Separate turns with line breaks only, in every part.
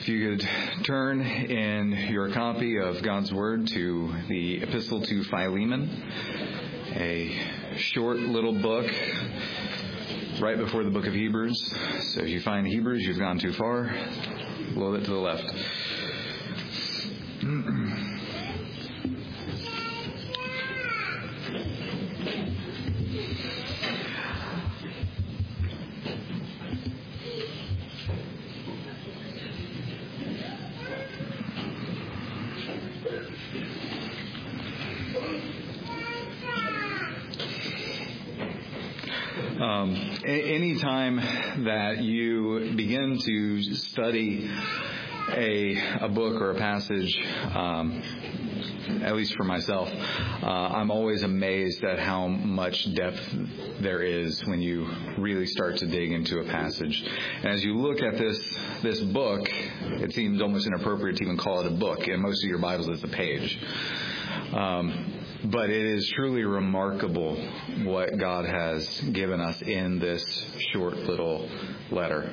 If you could turn in your copy of God's Word to the Epistle to Philemon, a short little book right before the book of Hebrews. So if you find Hebrews, you've gone too far. A little bit to the left. Anytime that you begin to study a book or a passage, at least for myself, I'm always amazed at how much depth there is when you really start to dig into a passage. And as you look at this book, it seems almost inappropriate to even call it a book. In most of your Bibles, it's a page. But it is truly remarkable what God has given us in this short little letter.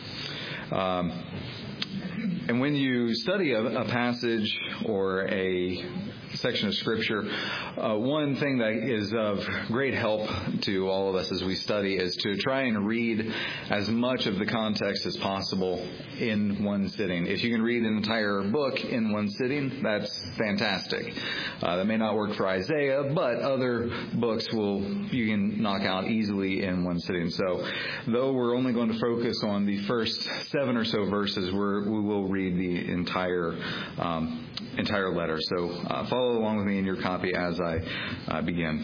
And when you study a passage or a section of Scripture, one thing that is of great help to all of us as we study is to try and read as much of the context as possible in one sitting. If you can read an entire book in one sitting, that's fantastic. That may not work for Isaiah, but other books you can knock out easily in one sitting. So though we're only going to focus on the first 7 or so verses, we will read the entire letter. So follow along with me in your copy as I begin.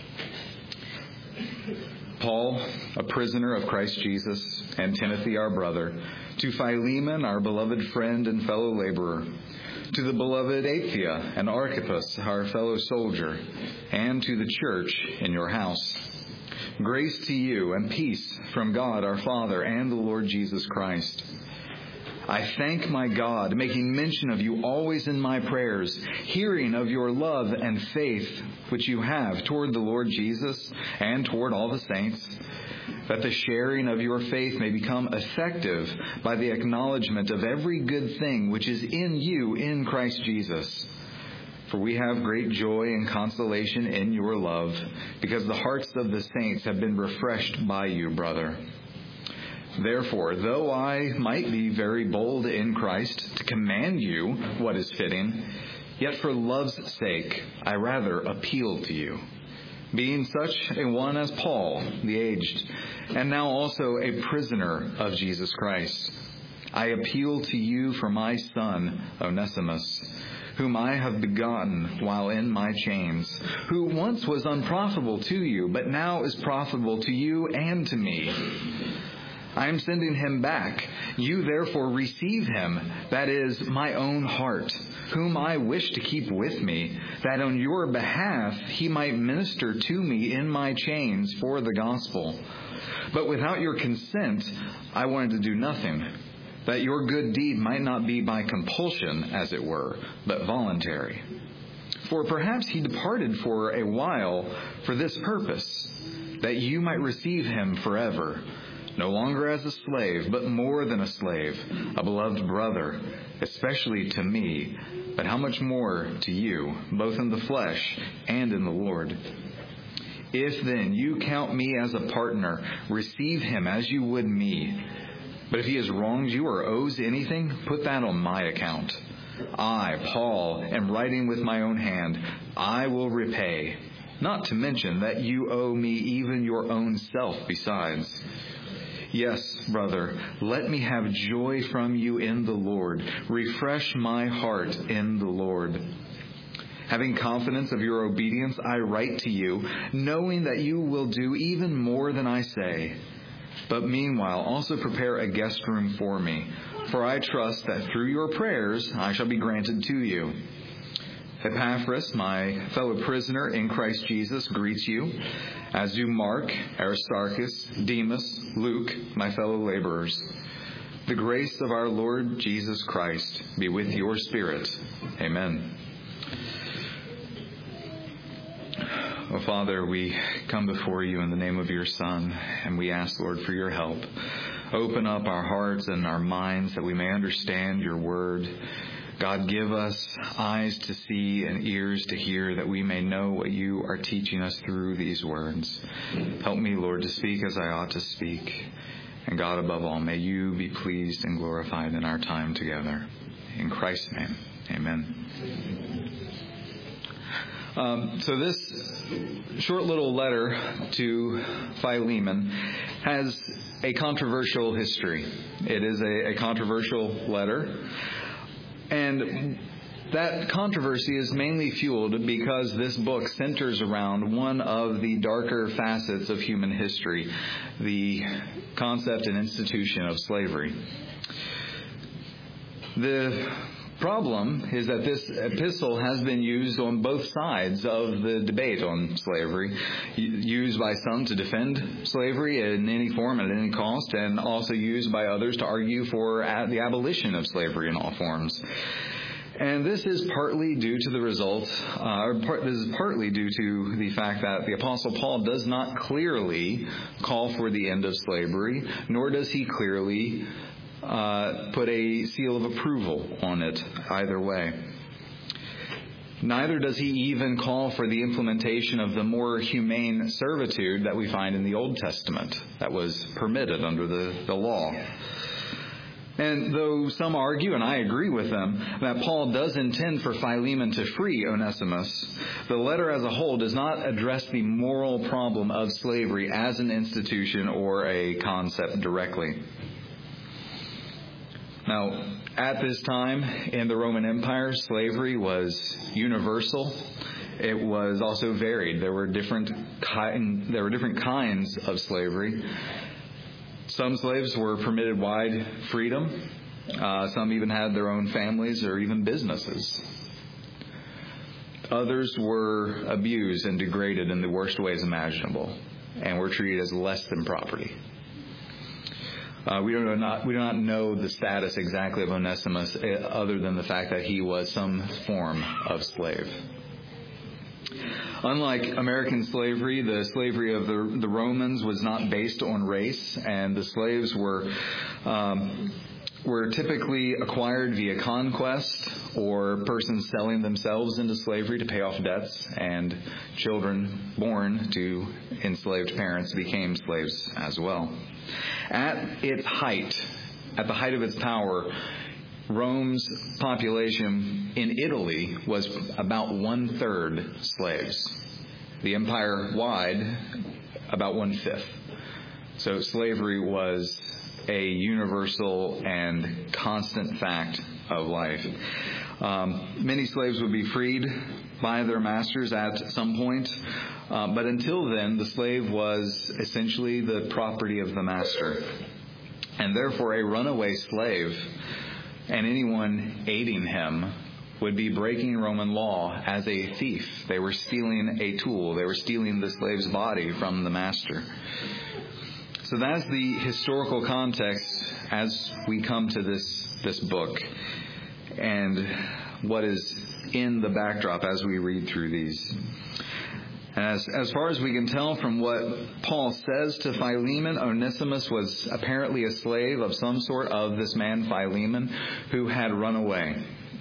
Paul, a prisoner of Christ Jesus, and Timothy, our brother, to Philemon, our beloved friend and fellow laborer, to the beloved Apphia and Archippus, our fellow soldier, and to the church in your house. Grace to you and peace from God our Father and the Lord Jesus Christ. I thank my God, making mention of you always in my prayers, hearing of your love and faith which you have toward the Lord Jesus and toward all the saints, that the sharing of your faith may become effective by the acknowledgement of every good thing which is in you in Christ Jesus. For we have great joy and consolation in your love, because the hearts of the saints have been refreshed by you, brother. Therefore, though I might be very bold in Christ to command you what is fitting, yet for love's sake I rather appeal to you, being such a one as Paul, the aged, and now also a prisoner of Jesus Christ. I appeal to you for my son, Onesimus, whom I have begotten while in my chains, who once was unprofitable to you, but now is profitable to you and to me. I am sending him back. You therefore receive him, that is, my own heart, whom I wish to keep with me, that on your behalf he might minister to me in my chains for the gospel. But without your consent, I wanted to do nothing, that your good deed might not be by compulsion, as it were, but voluntary. For perhaps he departed for a while for this purpose, that you might receive him forever, no longer as a slave, but more than a slave, a beloved brother, especially to me, but how much more to you, both in the flesh and in the Lord. If then you count me as a partner, receive him as you would me. But if he has wronged you or owes anything, put that on my account. I, Paul, am writing with my own hand. I will repay, not to mention that you owe me even your own self besides. Yes, brother, let me have joy from you in the Lord. Refresh my heart in the Lord. Having confidence of your obedience, I write to you, knowing that you will do even more than I say. But meanwhile, also prepare a guest room for me, for I trust that through your prayers I shall be granted to you. Epaphras, my fellow prisoner in Christ Jesus, greets you, as do Mark, Aristarchus, Demas, Luke, my fellow laborers. The grace of our Lord Jesus Christ be with your spirit. Amen. Oh, Father, we come before you in the name of your Son, and we ask, Lord, for your help. Open up our hearts and our minds that we may understand your word. God, give us eyes to see and ears to hear, that we may know what you are teaching us through these words. Help me, Lord, to speak as I ought to speak. And God, above all, may you be pleased and glorified in our time together. In Christ's name, amen. So this short little letter to Philemon has a controversial history. It is a controversial letter. And that controversy is mainly fueled because this book centers around one of the darker facets of human history, the concept and institution of slavery. The problem is that this epistle has been used on both sides of the debate on slavery, used by some to defend slavery in any form at any cost, and also used by others to argue for the abolition of slavery in all forms. And this is partly due to the result, this is partly due to the fact that the Apostle Paul does not clearly call for the end of slavery, nor does he clearly put a seal of approval on it either way. Neither does he even call for the implementation of the more humane servitude that we find in the Old Testament that was permitted under the law. And though some argue, and I agree with them, that Paul does intend for Philemon to free Onesimus, the letter as a whole does not address the moral problem of slavery as an institution or a concept directly. Now, at this time in the Roman Empire, slavery was universal. It was also varied. There were different kinds of slavery. Some slaves were permitted wide freedom. Some even had their own families or even businesses. Others were abused and degraded in the worst ways imaginable and were treated as less than property. We do not know the status exactly of Onesimus other than the fact that he was some form of slave. Unlike American slavery, the slavery of the Romans was not based on race, and the slaves were typically acquired via conquest or persons selling themselves into slavery to pay off debts, and children born to enslaved parents became slaves as well. At the height of its power, Rome's population in Italy was about 1/3 slaves. The empire-wide, about 1/5. So slavery was a universal and constant fact of life. Many slaves would be freed by their masters at some point, but until then, the slave was essentially the property of the master. And therefore, a runaway slave and anyone aiding him would be breaking Roman law as a thief. They were stealing a tool. They were stealing the slave's body from the master. So that's the historical context as we come to this book and what is in the backdrop as we read through these. And as far as we can tell from what Paul says to Philemon, Onesimus was apparently a slave of some sort of this man Philemon who had run away.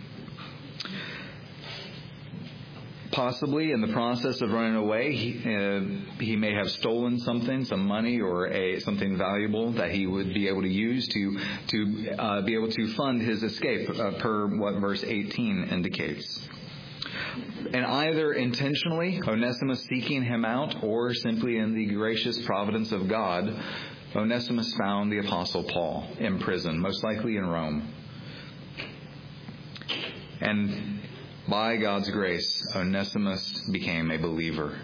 Possibly in the process of running away, he may have stolen something, some money or something valuable that he would be able to use to be able to fund his escape, per what verse 18 indicates. And either intentionally, Onesimus seeking him out, or simply in the gracious providence of God, Onesimus found the Apostle Paul in prison, most likely in Rome. And by God's grace, Onesimus became a believer.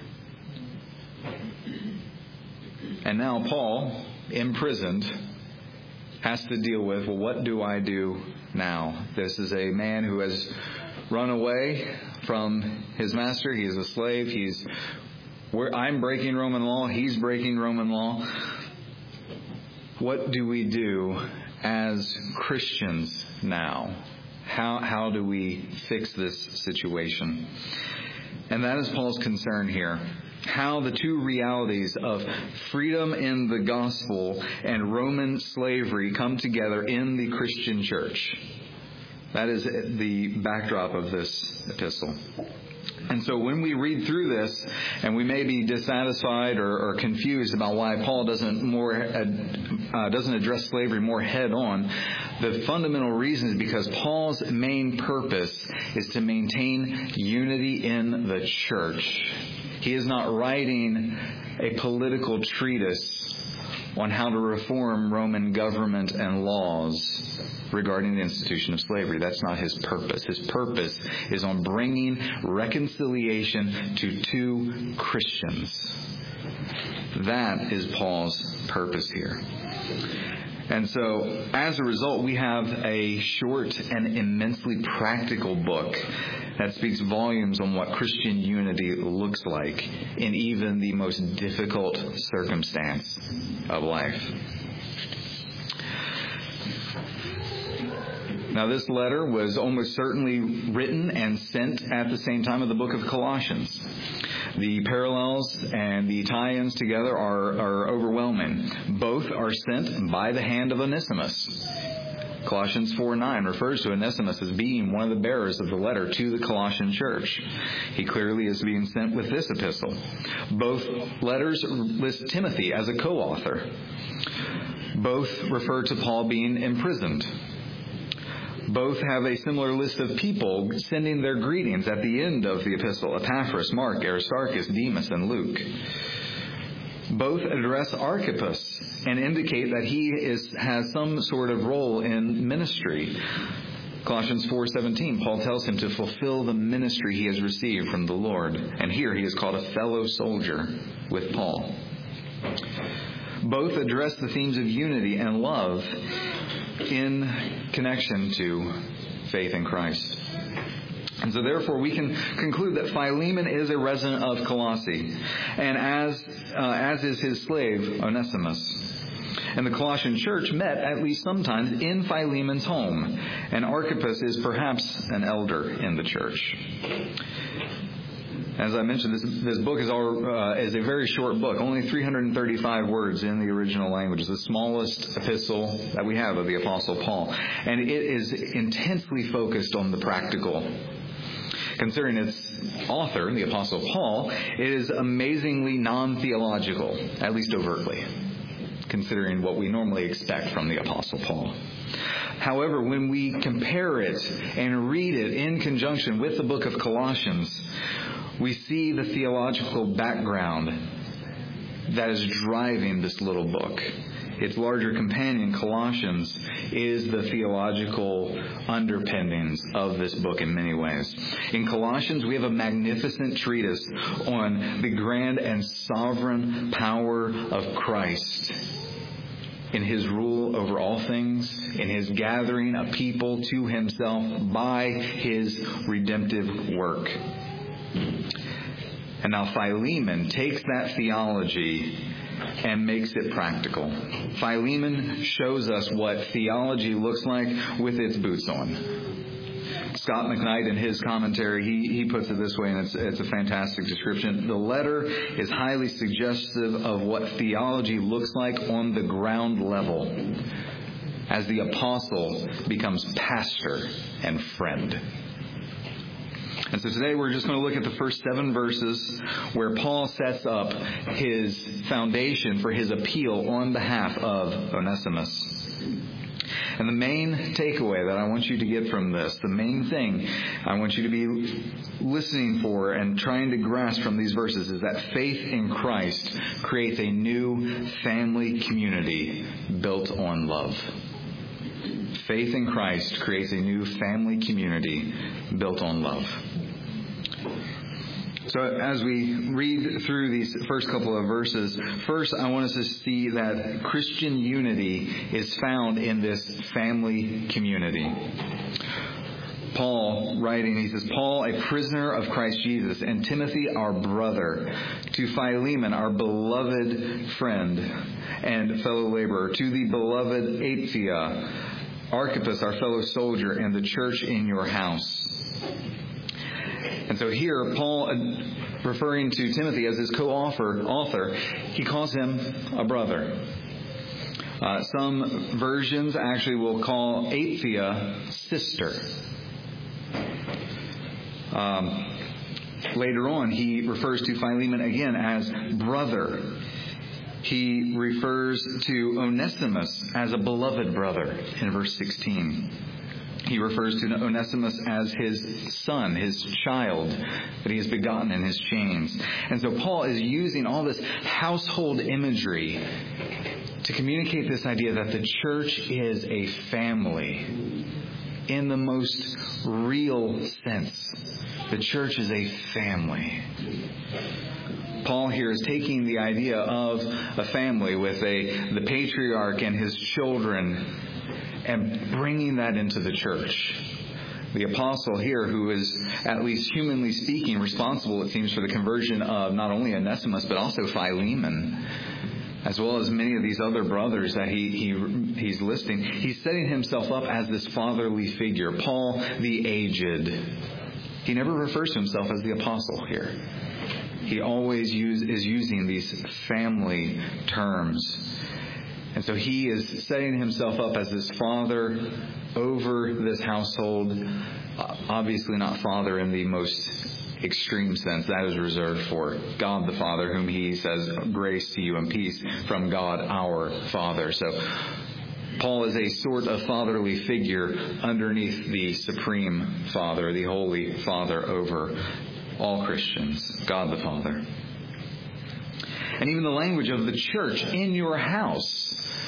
And now Paul, imprisoned, has to deal with, well, what do I do now? This is a man who has run away from his master. He is a slave. I'm breaking Roman law. He's breaking Roman law. What do we do as Christians now? How do we fix this situation? And that is Paul's concern here. how the two realities of freedom in the gospel and Roman slavery come together in the Christian church. That is the backdrop of this epistle. And so when we read through this, and we may be dissatisfied or confused about why Paul doesn't address slavery more head on, the fundamental reason is because Paul's main purpose is to maintain unity in the church. He is not writing a political treatise on how to reform Roman government and laws regarding the institution of slavery. That's not his purpose. His purpose is on bringing reconciliation to two Christians. That is Paul's purpose here. And so, as a result, we have a short and immensely practical book that speaks volumes on what Christian unity looks like in even the most difficult circumstance of life. Now, this letter was almost certainly written and sent at the same time of the book of Colossians. The parallels and the tie-ins together are overwhelming. Both are sent by the hand of Onesimus. Colossians 4:9 refers to Onesimus as being one of the bearers of the letter to the Colossian church. He clearly is being sent with this epistle. Both letters list Timothy as a co-author. Both refer to Paul being imprisoned. Both have a similar list of people sending their greetings at the end of the epistle: Epaphras, Mark, Aristarchus, Demas, and Luke. Both address Archippus and indicate that he has some sort of role in ministry. Colossians 4:17, Paul tells him to fulfill the ministry he has received from the Lord. And here he is called a fellow soldier with Paul. Both address the themes of unity and love in connection to faith in Christ. And so therefore we can conclude that Philemon is a resident of Colossae, and as is his slave Onesimus. And the Colossian church met at least sometimes in Philemon's home, and Archippus is perhaps an elder in the church. As I mentioned, this book is a very short book, only 335 words in the original language. It's the smallest epistle that we have of the Apostle Paul. And it is intensely focused on the practical. Considering its author, the Apostle Paul, it is amazingly non-theological, at least overtly, considering what we normally expect from the Apostle Paul. However, when we compare it and read it in conjunction with the book of Colossians, we see the theological background that is driving this little book. Its larger companion, Colossians, is the theological underpinnings of this book in many ways. In Colossians, we have a magnificent treatise on the grand and sovereign power of Christ in his rule over all things, in his gathering a people to himself by his redemptive work. And now Philemon takes that theology and makes it practical. Philemon shows us what theology looks like with its boots on. Scott McKnight, in his commentary, he puts it this way, and it's a fantastic description. The letter is highly suggestive of what theology looks like on the ground level as the apostle becomes pastor and friend. And so today we're just going to look at the first 7 verses where Paul sets up his foundation for his appeal on behalf of Onesimus. And the main takeaway that I want you to get from this, the main thing I want you to be listening for and trying to grasp from these verses, is that faith in Christ creates a new family community built on love. Faith in Christ creates a new family community built on love. So as we read through these first couple of verses, first I want us to see that Christian unity is found in this family community. Paul, writing, he says, Paul, a prisoner of Christ Jesus, and Timothy, our brother, to Philemon, our beloved friend and fellow laborer, to the beloved Apphia, Archippus, our fellow soldier, and the church in your house. And so here, Paul, referring to Timothy as his author, he calls him a brother. Some versions actually will call Aphia sister. Later on, he refers to Philemon again as brother. He refers to Onesimus as a beloved brother in verse 16. He refers to Onesimus as his son, his child, that he has begotten in his chains. And so Paul is using all this household imagery to communicate this idea that the church is a family in the most real sense. The church is a family. Paul here is taking the idea of a family with the patriarch and his children and bringing that into the church. The apostle here, who is, at least humanly speaking, responsible, it seems, for the conversion of not only Onesimus, but also Philemon, as well as many of these other brothers that he's listing. He's setting himself up as this fatherly figure. Paul the aged. He never refers to himself as the apostle here. He always is using these family terms. And so he is setting himself up as this father over this household. Obviously not father in the most extreme sense. That is reserved for God the Father, whom he says, grace to you and peace from God our Father. So Paul is a sort of fatherly figure underneath the supreme Father, the Holy Father over all Christians, God the Father. And even the language of the church, in your house.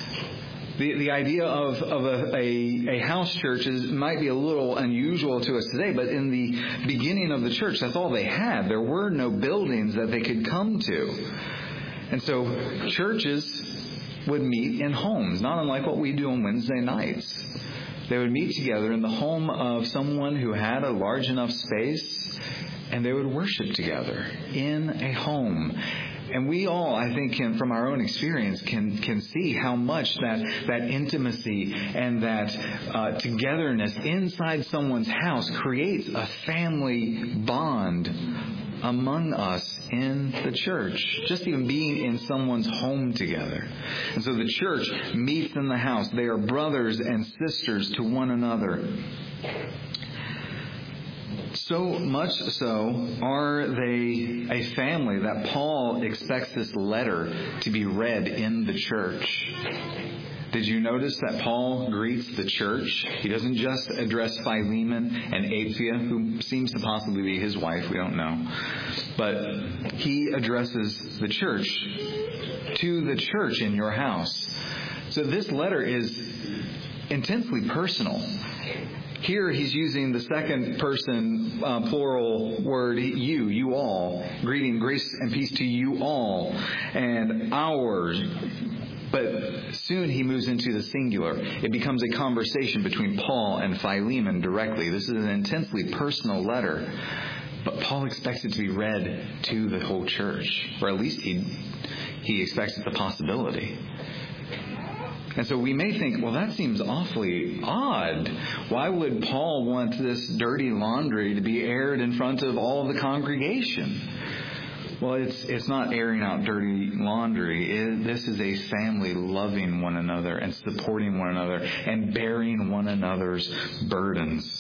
The idea of a house church might be a little unusual to us today, but in the beginning of the church, that's all they had. There were no buildings that they could come to. And so churches would meet in homes, not unlike what we do on Wednesday nights. They would meet together in the home of someone who had a large enough space, and they would worship together in a home. And we all, I think, from our own experience, can see how much that intimacy and that togetherness inside someone's house creates a family bond among us in the church. Just even being in someone's home together. And so the church meets in the house. They are brothers and sisters to one another. So much so are they a family that Paul expects this letter to be read in the church. Did you notice that Paul greets the church? He doesn't just address Philemon and Aphia, who seems to possibly be his wife, we don't know. But he addresses the church, to the church in your house. So this letter is intensely personal. Here he's using the second person plural word, you all. Greeting, grace and peace to you all. And ours. But soon he moves into the singular. It becomes a conversation between Paul and Philemon directly. This is an intensely personal letter. But Paul expects it to be read to the whole church. Or at least he expects it's a possibility. And so we may think, well, that seems awfully odd. Why would Paul want this dirty laundry to be aired in front of all of the congregation? Well, it's not airing out dirty laundry. This is a family loving one another and supporting one another and bearing one another's burdens.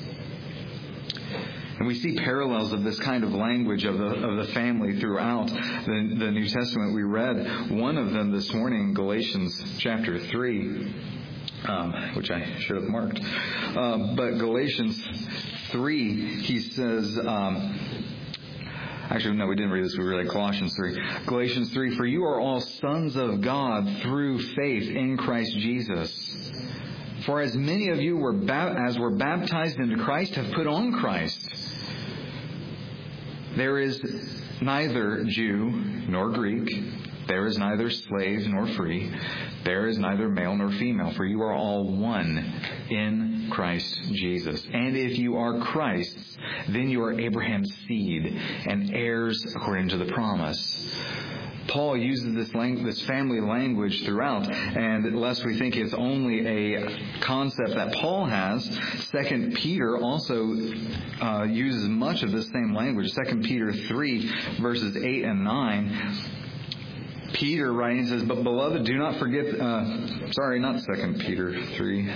And we see parallels of this kind of language of the family throughout the New Testament. We read one of them this morning, Galatians chapter 3, which I should have marked. But Galatians 3, he says... Actually, no, we didn't read this. We read Colossians 3. Galatians 3, for you are all sons of God through faith in Christ Jesus. For as many of you were baptized into Christ have put on Christ. There is neither Jew nor Greek. There is neither slave nor free. There is neither male nor female. For you are all one in Christ Jesus. And if you are Christ's, then you are Abraham's seed and heirs according to the promise. Paul uses this family language throughout, and lest we think it's only a concept that Paul has, 2 Peter also uses much of this same language. 2 Peter 3, verses 8 and 9, Peter writing says, "But beloved, do not forget," not 2 Peter 3.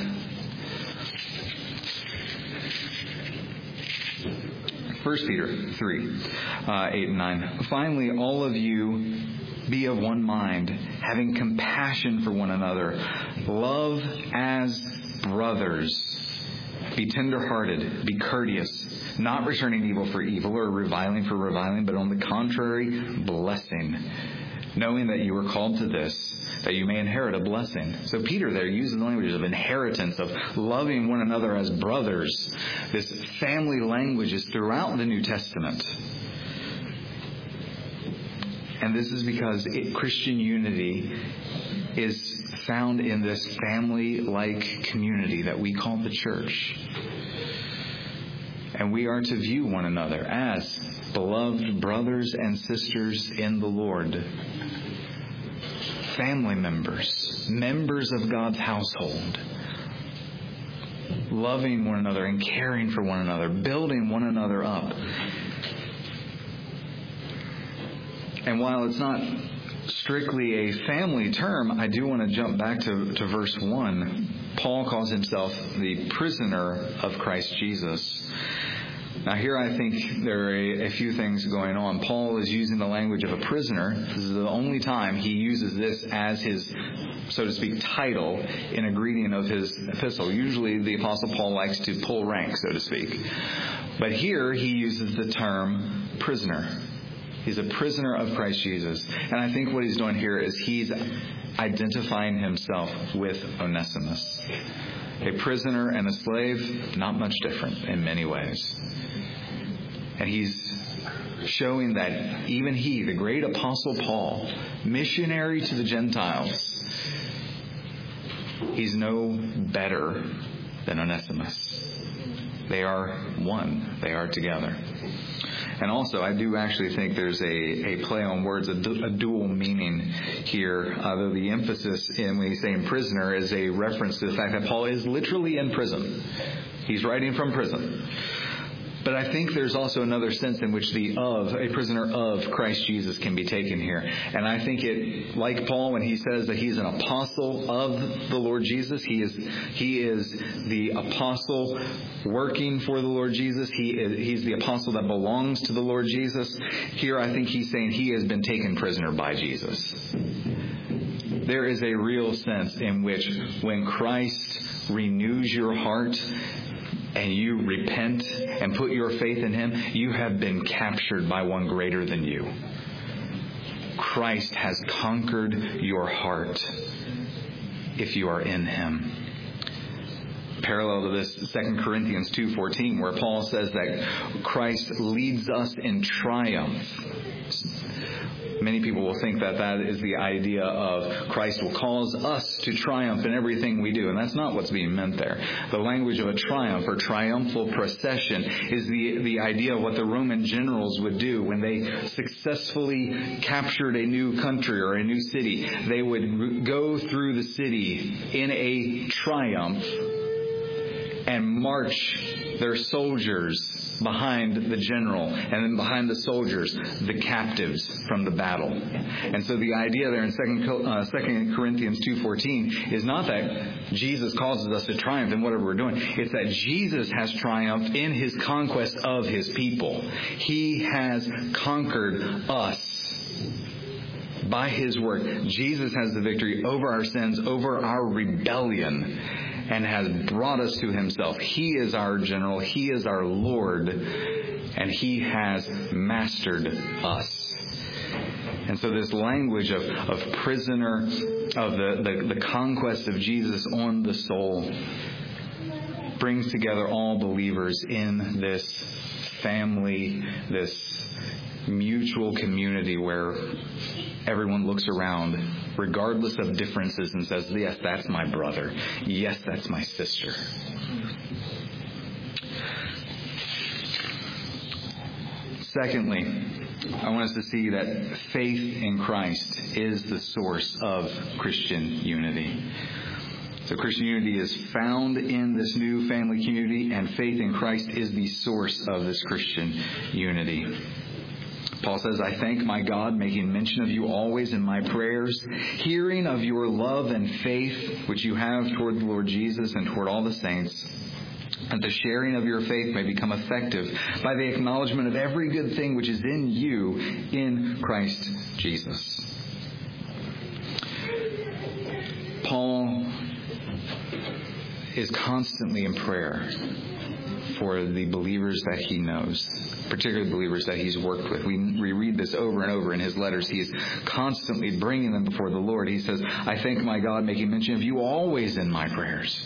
1 Peter 3, 8 and 9. "Finally, all of you be of one mind, having compassion for one another. Love as brothers. Be tender-hearted, be courteous, not returning evil for evil or reviling for reviling, but on the contrary, blessing, knowing that you were called to this, that you may inherit a blessing." So Peter there uses the language of inheritance, of loving one another as brothers. This family language is throughout the New Testament. And this is because Christian unity is found in this family-like community that we call the church. And we are to view one another as beloved brothers and sisters in the Lord. Family members, members of God's household. Loving one another and caring for one another, building one another up. And while it's not strictly a family term, I do want to jump back to verse 1. Paul calls himself the prisoner of Christ Jesus. Now here I think there are a few things going on. Paul is using the language of a prisoner. This is the only time he uses this as his, so to speak, title in a greeting of his epistle. Usually the Apostle Paul likes to pull rank, so to speak. But here he uses the term prisoner. He's a prisoner of Christ Jesus. And I think what he's doing here is he's identifying himself with Onesimus. A prisoner and a slave, not much different in many ways. And he's showing that even he, the great Apostle Paul, missionary to the Gentiles, he's no better than Onesimus. They are one. They are together. And also, I do actually think there's a play on words, a dual meaning here, though the emphasis when we say in prisoner is a reference to the fact that Paul is literally in prison. He's writing from prison. But I think there's also another sense in which a prisoner of Christ Jesus can be taken here. And I think it, like Paul, when he says that he's an apostle of the Lord Jesus, he is the apostle working for the Lord Jesus. He's the apostle that belongs to the Lord Jesus. Here I think he's saying he has been taken prisoner by Jesus. There is a real sense in which when Christ renews your heart, and you repent and put your faith in Him, you have been captured by one greater than you. Christ has conquered your heart if you are in Him. Parallel to this, 2 Corinthians 2:14, where Paul says that Christ leads us in triumph. Many people will think that is the idea of Christ will cause us to triumph in everything we do. And that's not what's being meant there. The language of a triumph or triumphal procession is the idea of what the Roman generals would do when they successfully captured a new country or a new city. They would go through the city in a triumph and march their soldiers behind the general, and then behind the soldiers, the captives from the battle. And so the idea there in 2 Corinthians 2:14 is not that Jesus causes us to triumph in whatever we're doing. It's that Jesus has triumphed in His conquest of His people. He has conquered us by His work. Jesus has the victory over our sins, over our rebellion, and has brought us to Himself. He is our general. He is our Lord. And He has mastered us. And so this language of prisoner, of the conquest of Jesus on the soul, brings together all believers in this family, this mutual community where everyone looks around, regardless of differences, and says, yes, that's my brother. Yes, that's my sister. Secondly, I want us to see that faith in Christ is the source of Christian unity. So Christian unity is found in this new family community, and faith in Christ is the source of this Christian unity. Paul says, I thank my God, making mention of you always in my prayers, hearing of your love and faith which you have toward the Lord Jesus and toward all the saints, that the sharing of your faith may become effective by the acknowledgement of every good thing which is in you in Christ Jesus. Paul is constantly in prayer for the believers that he knows, particularly the believers that he's worked with. We read this over and over in his letters. He is constantly bringing them before the Lord. He says, I thank my God, making mention of you always in my prayers.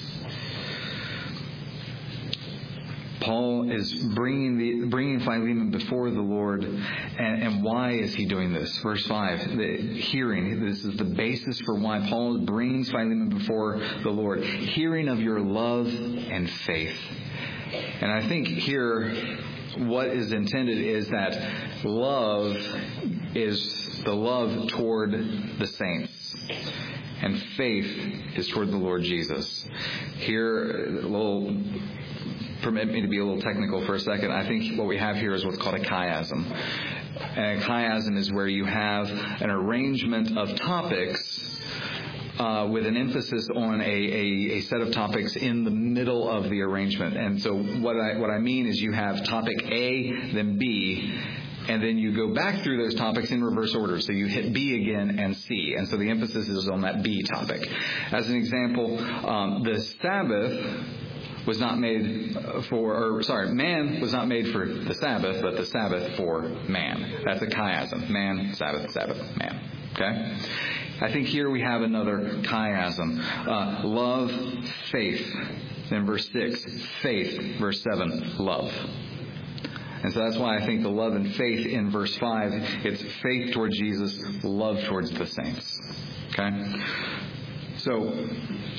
Paul is bringing Philemon before the Lord, and why is he doing this? Verse 5, the hearing. This is the basis for why Paul brings Philemon before the Lord. Hearing of your love and faith. And I think here what is intended is that love is the love toward the saints, and faith is toward the Lord Jesus. Here, permit me to be a little technical for a second. I think what we have here is what's called a chiasm. And a chiasm is where you have an arrangement of topics with an emphasis on a set of topics in the middle of the arrangement. And so what I mean is you have topic A, then B, and then you go back through those topics in reverse order. So you hit B again and C. And so the emphasis is on that B topic. As an example, the Sabbath was not made man was not made for the Sabbath, but the Sabbath for man. That's a chiasm. Man, Sabbath, Sabbath, man. Okay? I think here we have another chiasm. Love, faith. Then verse 6, faith. Verse 7, love. And so that's why I think the love and faith in verse 5, it's faith towards Jesus, love towards the saints. Okay? So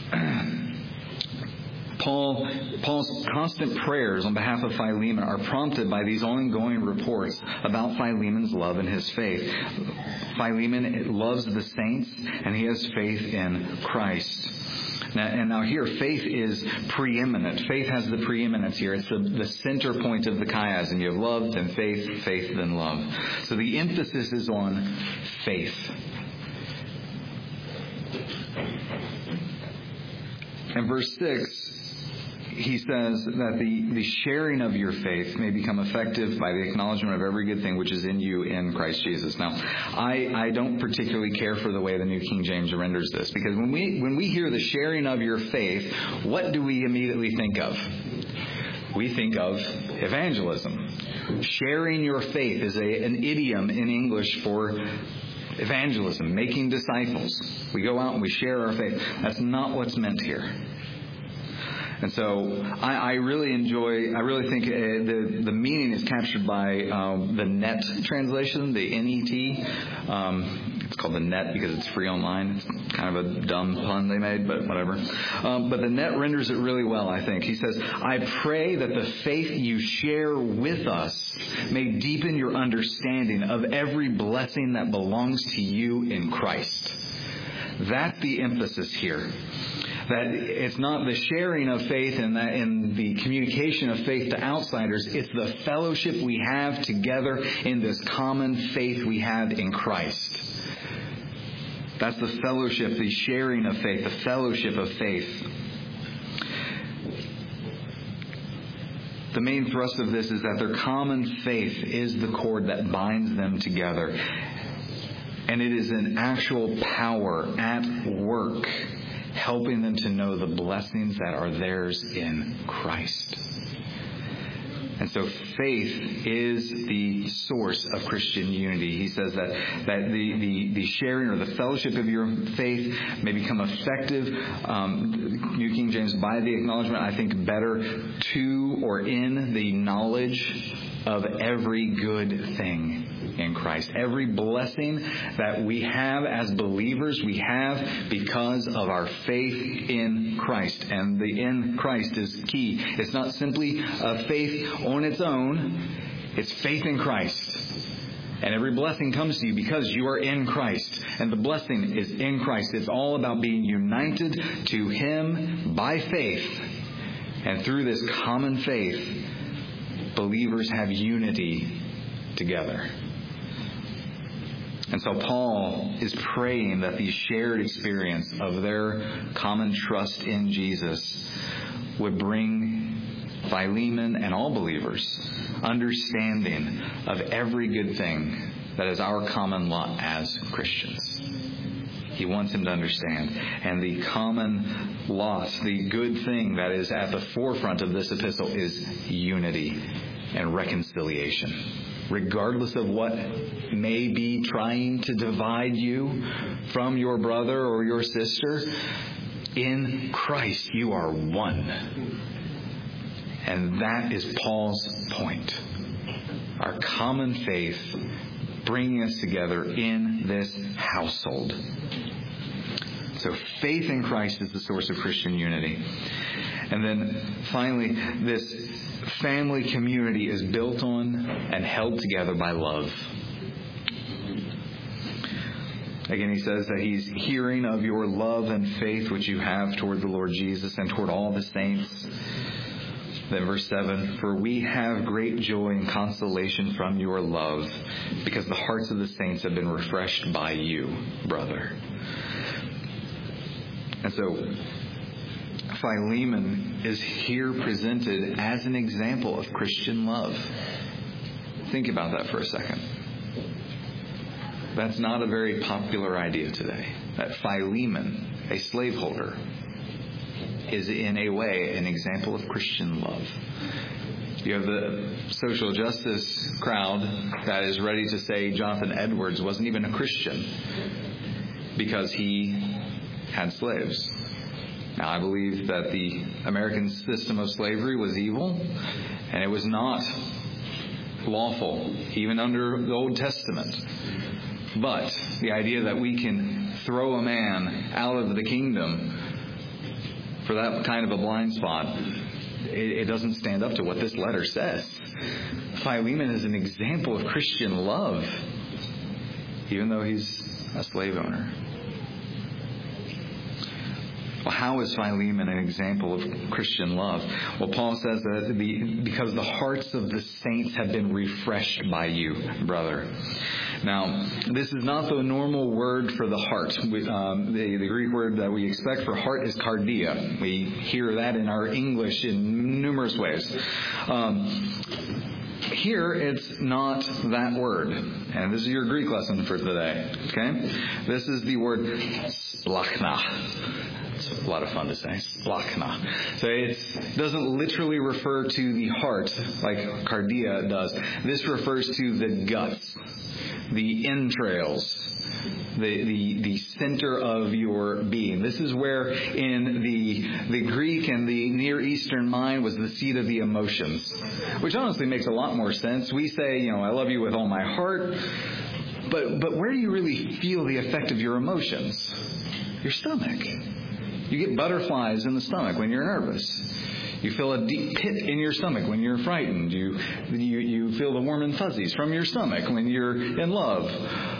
Paul's constant prayers on behalf of Philemon are prompted by these ongoing reports about Philemon's love and his faith. Philemon loves the saints, and he has faith in Christ. Now here, faith is preeminent. Faith has the preeminence here. It's the center point of the chiasm. You have love, then faith, faith, then love. So the emphasis is on faith. In verse 6, he says that the sharing of your faith may become effective by the acknowledgement of every good thing which is in you in Christ Jesus. Now, I don't particularly care for the way the New King James renders this, because when we hear the sharing of your faith, what do we immediately think of? We think of evangelism. Sharing your faith is an idiom in English for evangelism, making disciples. We go out and we share our faith. That's not what's meant here. And so I really think the meaning is captured by the NET translation, the NET. It's called the NET because it's free online. It's kind of a dumb pun they made, but whatever. But the NET renders it really well, I think. He says, I pray that the faith you share with us may deepen your understanding of every blessing that belongs to you in Christ. That's the emphasis here. That it's not the sharing of faith and the communication of faith to outsiders. It's the fellowship we have together in this common faith we have in Christ. That's the fellowship, the sharing of faith, the fellowship of faith. The main thrust of this is that their common faith is the cord that binds them together. And it is an actual power at work, helping them to know the blessings that are theirs in Christ. And so faith is the source of Christian unity. He says that the sharing or the fellowship of your faith may become effective, New King James, by the acknowledgement, I think better, to or in the knowledge of every good thing in Christ. Every blessing that we have as believers, we have because of our faith in Christ. And the in Christ is key. It's not simply a faith on its own. It's faith in Christ. And every blessing comes to you because you are in Christ. And the blessing is in Christ. It's all about being united to Him by faith. And through this common faith, believers have unity together. And so Paul is praying that the shared experience of their common trust in Jesus would bring Philemon and all believers understanding of every good thing that is our common lot as Christians. He wants him to understand. And the common lot, the good thing that is at the forefront of this epistle is unity and reconciliation. Regardless of what may be trying to divide you from your brother or your sister, in Christ you are one. And that is Paul's point. Our common faith bringing us together in this household. So faith in Christ is the source of Christian unity. And then finally, this family community is built on and held together by love. Again, he says that he's hearing of your love and faith which you have toward the Lord Jesus and toward all the saints. Then verse 7, for we have great joy and consolation from your love, because the hearts of the saints have been refreshed by you, brother. And so Philemon is here presented as an example of Christian love. Think about that for a second. That's not a very popular idea today. That Philemon, a slaveholder, is in a way an example of Christian love. You have the social justice crowd that is ready to say Jonathan Edwards wasn't even a Christian because he had slaves. Now, I believe that the American system of slavery was evil, and it was not lawful, even under the Old Testament. But the idea that we can throw a man out of the kingdom for that kind of a blind spot, it doesn't stand up to what this letter says. Philemon is an example of Christian love, even though he's a slave owner. Well, how is Philemon an example of Christian love? Well, Paul says that because the hearts of the saints have been refreshed by you, brother. Now, this is not the normal word for the heart. The Greek word that we expect for heart is cardia. We hear that in our English in numerous ways. Here, it's not that word. And this is your Greek lesson for today. Okay? This is the word splachna. It's a lot of fun to say. Splachna. So it doesn't literally refer to the heart like cardia does. This refers to the guts, the entrails, the center of your being. This is where in the Greek and the Near Eastern mind was the seat of the emotions, which honestly makes a lot more sense. We say, I love you with all my heart, but where do you really feel the effect of your emotions? Your stomach. You get butterflies in the stomach when you're nervous. You feel a deep pit in your stomach when you're frightened. You feel the warm and fuzzies from your stomach when you're in love.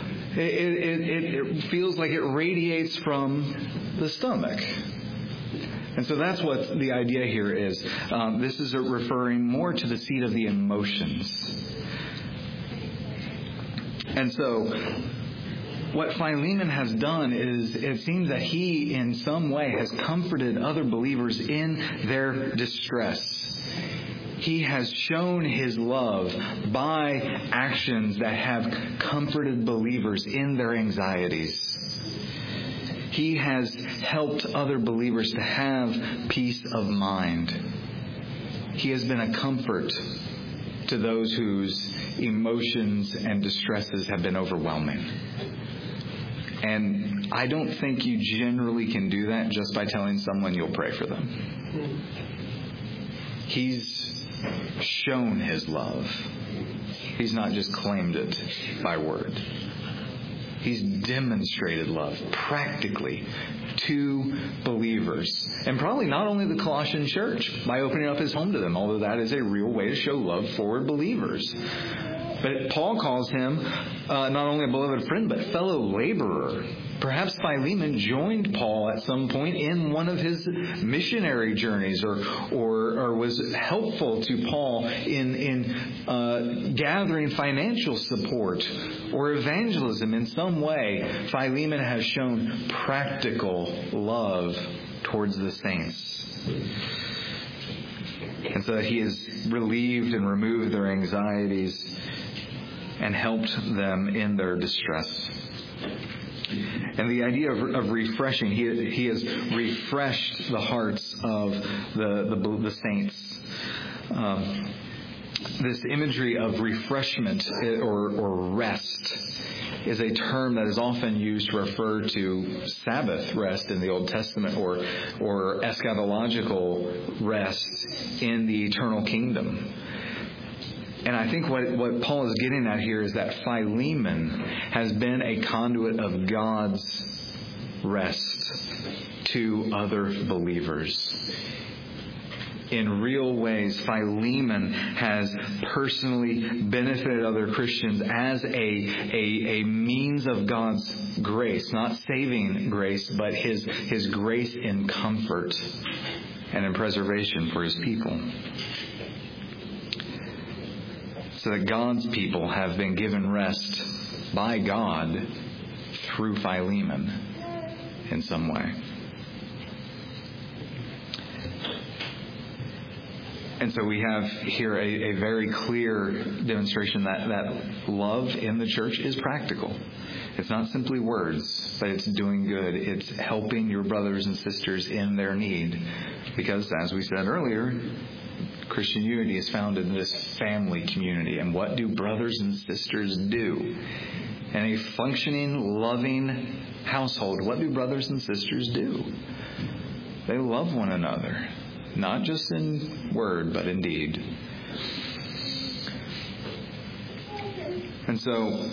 It feels like it radiates from the stomach. And so that's what the idea here is. This is referring more to the seat of the emotions. And so what Philemon has done is, it seems that he in some way has comforted other believers in their distress. He has shown his love by actions that have comforted believers in their anxieties. He has helped other believers to have peace of mind. He has been a comfort to those whose emotions and distresses have been overwhelming. And I don't think you generally can do that just by telling someone you'll pray for them. He's shown his love. He's not just claimed it by word. He's demonstrated love practically to believers. And probably not only the Colossian church by opening up his home to them, although that is a real way to show love for believers. But Paul calls him not only a beloved friend, but fellow laborer. Perhaps Philemon joined Paul at some point in one of his missionary journeys, or was helpful to Paul in gathering financial support or evangelism in some way. Philemon has shown practical love towards the saints. And so he has relieved and removed their anxieties and helped them in their distress. And the idea of refreshing, he has refreshed the hearts of the saints. This imagery of refreshment or rest is a term that is often used to refer to Sabbath rest in the Old Testament or eschatological rest in the eternal kingdom. And I think what Paul is getting at here is that Philemon has been a conduit of God's rest to other believers. In real ways, Philemon has personally benefited other Christians as a means of God's grace, not saving grace, but his grace in comfort and in preservation for his people. So that God's people have been given rest by God through Philemon in some way. And so we have here a very clear demonstration that love in the church is practical. It's not simply words, but it's doing good. It's helping your brothers and sisters in their need. Because, as we said earlier, Christian unity is found in this family community. And what do brothers and sisters do? In a functioning, loving household, what do brothers and sisters do? They love one another. Not just in word, but in deed. And so,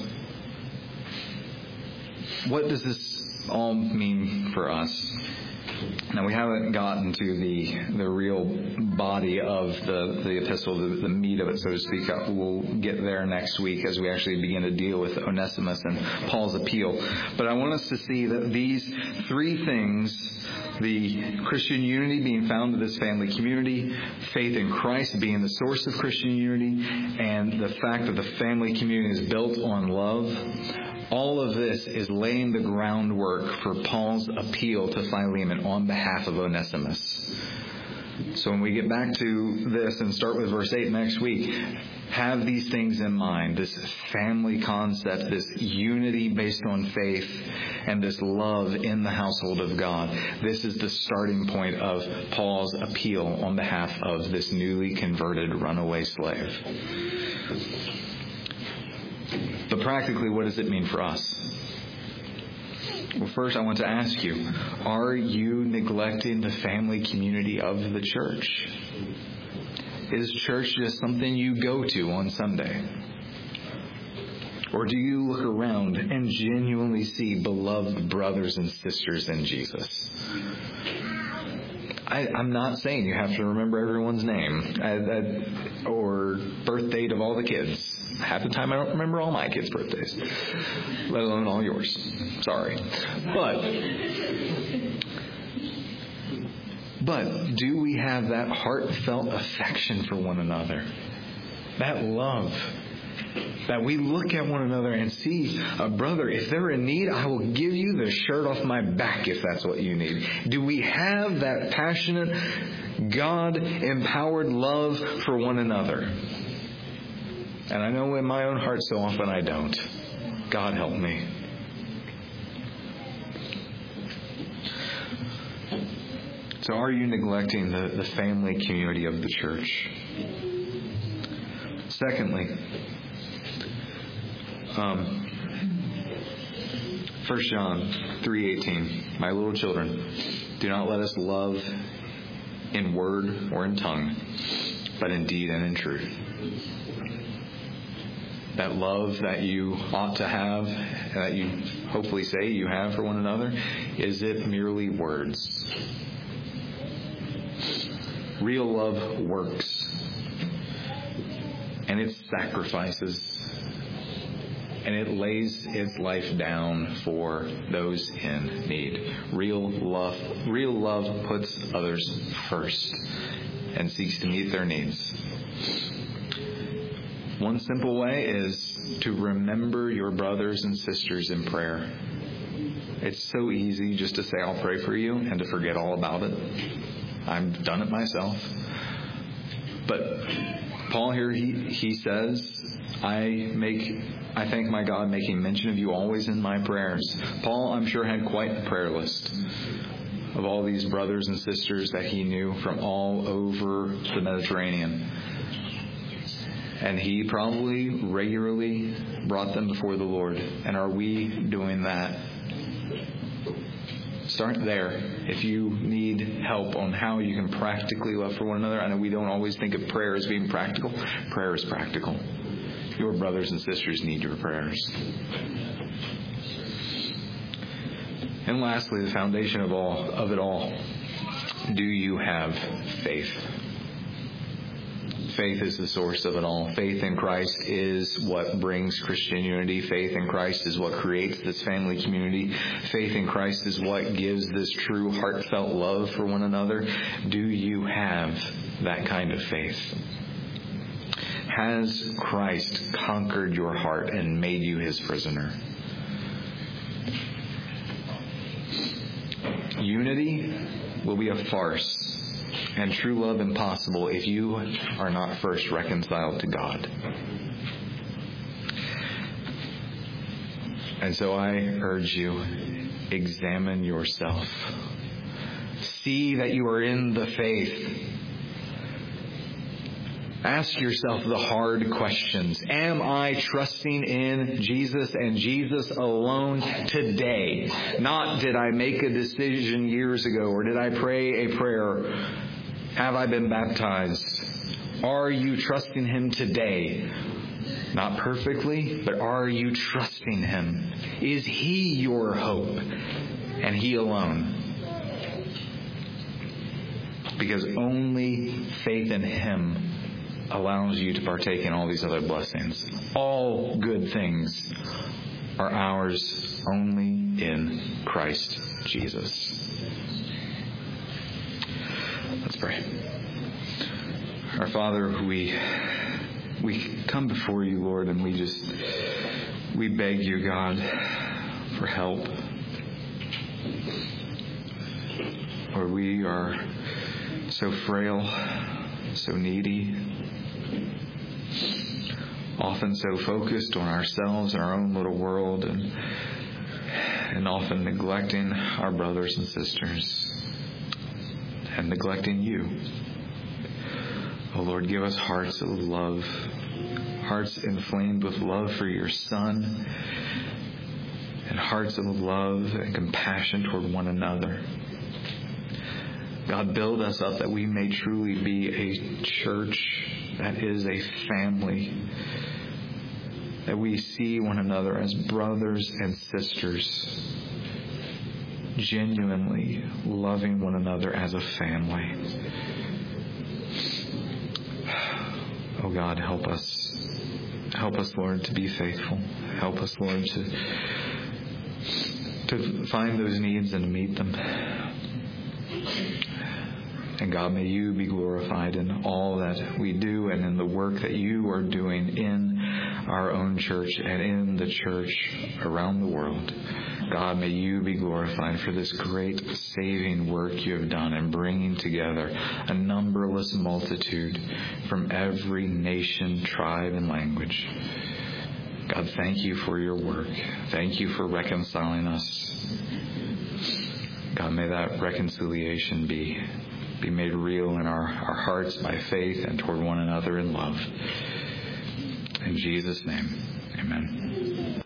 what does this all mean for us? Now, we haven't gotten to the real body of the epistle, the meat of it, so to speak. We'll get there next week as we actually begin to deal with Onesimus and Paul's appeal. But I want us to see that these three things, the Christian unity being found in this family community, faith in Christ being the source of Christian unity, and the fact that the family community is built on love, all of this is laying the groundwork for Paul's appeal to Philemon on behalf of Onesimus. So when we get back to this and start with verse 8 next week, have these things in mind, this family concept, this unity based on faith, and this love in the household of God. This is the starting point of Paul's appeal on behalf of this newly converted runaway slave. But practically, what does it mean for us? Well, first I want to ask you, are you neglecting the family community of the church? Is church just something you go to on Sunday? Or do you look around and genuinely see beloved brothers and sisters in Jesus? I'm not saying you have to remember everyone's name or birth date of all the kids. Half the time I don't remember all my kids' birthdays, let alone all yours. Sorry. But do we have that heartfelt affection for one another? That love. That we look at one another and see a brother, if they're in need, I will give you the shirt off my back if that's what you need. Do we have that passionate, God-empowered love for one another? And I know in my own heart so often I don't. God help me. So are you neglecting the family community of the church? Secondly, 1 John 3:18, my little children, do not let us love in word or in tongue, but in deed and in truth. That love that you ought to have, that you hopefully say you have for one another, is it merely words? Real love works. and it sacrifices, and it lays its life down for those in need. Real love puts others first and seeks to meet their needs. One simple way is to remember your brothers and sisters in prayer. It's so easy just to say, I'll pray for you, and to forget all about it. I've done it myself. But Paul here, he says, I thank my God making mention of you always in my prayers. Paul, I'm sure, had quite a prayer list of all these brothers and sisters that he knew from all over the Mediterranean. And he probably regularly brought them before the Lord. And are we doing that? Start there. If you need help on how you can practically love for one another, I know we don't always think of prayer as being practical. Prayer is practical. Your brothers and sisters need your prayers. And lastly, the foundation of it all. Do you have faith? Faith is the source of it all. Faith in Christ is what brings Christian unity. Faith in Christ is what creates this family community. Faith in Christ is what gives this true heartfelt love for one another. Do you have that kind of faith? Has Christ conquered your heart and made you his prisoner? Unity will be a farce, and true love impossible if you are not first reconciled to God. And so I urge you, examine yourself. See that you are in the faith. Ask yourself the hard questions. Am I trusting in Jesus and Jesus alone today? Not did I make a decision years ago, or did I pray a prayer? Have I been baptized? Are you trusting him today? Not perfectly, but are you trusting him? Is he your hope and he alone? Because only faith in him allows you to partake in all these other blessings. All good things are ours only in Christ Jesus. Let's pray. Our Father, we come before you, Lord, and we beg you, God, for help. Lord, we are so frail, so needy, often so focused on ourselves and our own little world, and often neglecting our brothers and sisters and neglecting you. Oh Lord, give us hearts of love, hearts inflamed with love for your Son, and hearts of love and compassion toward one another. God, build us up that we may truly be a church that is a family, that we see one another as brothers and sisters, genuinely loving one another as a family. Oh God, help us. Help us, Lord, to be faithful. Help us, Lord, to find those needs and to meet them. And God, may you be glorified in all that we do and in the work that you are doing in our own church and in the church around the world. God, may you be glorified for this great saving work you have done in bringing together a numberless multitude from every nation, tribe, and language. God, thank you for your work. Thank you for reconciling us. God, may that reconciliation be made real in our hearts by faith and toward one another in love. In Jesus' name, amen.